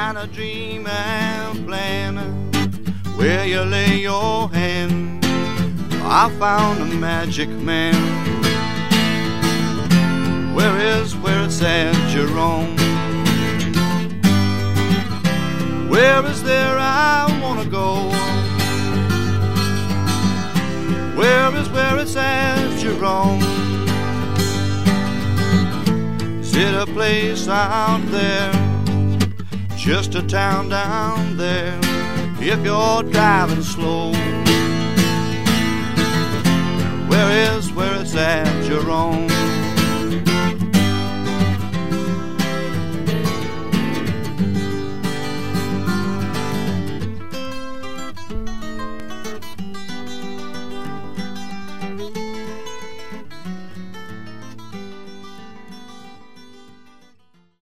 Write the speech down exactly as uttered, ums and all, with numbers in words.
trying to dream and plan where you lay your hand. I found a magic man. Where is where it's at, Jerome? Where is there I wanna go? Where is where it's at, Jerome? Is it a place out there? Just a town down there? If you're driving slow, where is where it's at, Jerome?